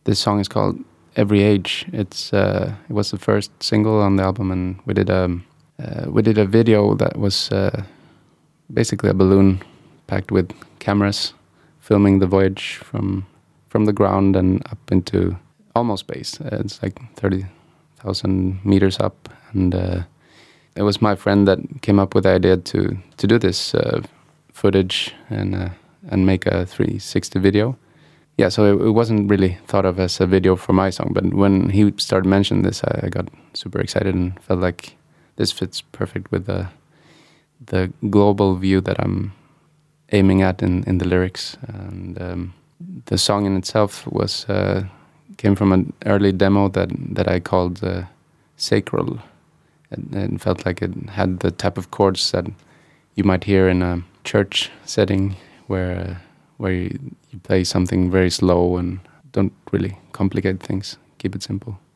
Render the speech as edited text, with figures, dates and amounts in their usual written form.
This song is called Every Age. It was the first single on the album, and we did a video that was basically a balloon packed with cameras, filming the voyage from the ground and up into almost space. It's like 30,000 meters up, and it was my friend that came up with the idea to do this footage and make a 360 video. Yeah, so it wasn't really thought of as a video for my song, but when he started mentioning this, I got super excited and felt like this fits perfect with the global view that I'm aiming at in the lyrics. And the song in itself was came from an early demo that I called Sacral. It felt like it had the type of chords that you might hear in a church setting where you play something very slow and don't really complicate things. Keep it simple.